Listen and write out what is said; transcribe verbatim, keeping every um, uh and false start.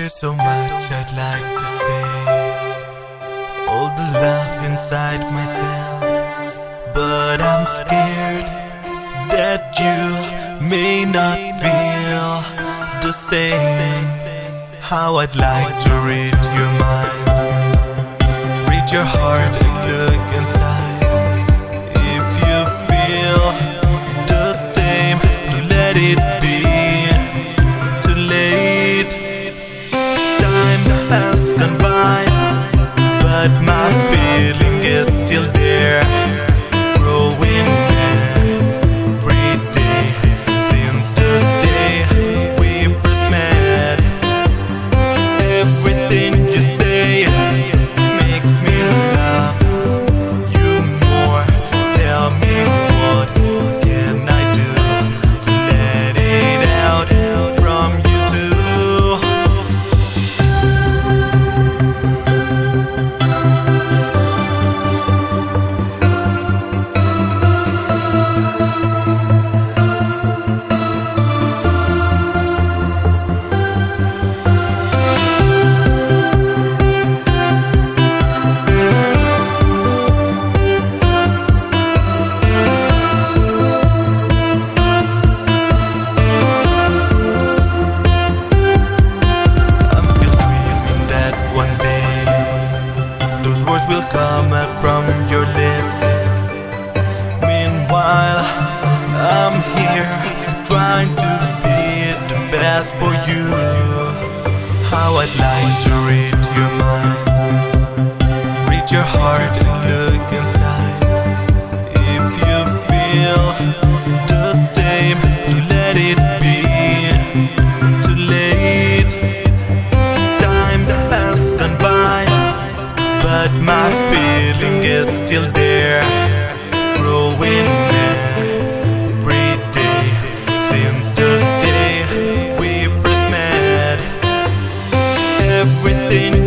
There's so much I'd like to say, all the love inside myself, but I'm scared that you may not feel the same. How I'd like to read your mind, read your heart and look inside. If you feel the same, don't let it be too late. Time has gone by, but my feeling is still there, growing every day since the day we first met. Everything you say makes me love you more. Tell me, what can I do to let it out from you too? Will come out from your lips. Meanwhile, I'm here trying to be the best for you. How I'd like to read your mind, read your heart and look inside. If you feel the same, don't let it be too late. Time has gone by, but my feeling is still there, growing every day since the day we first met. Everything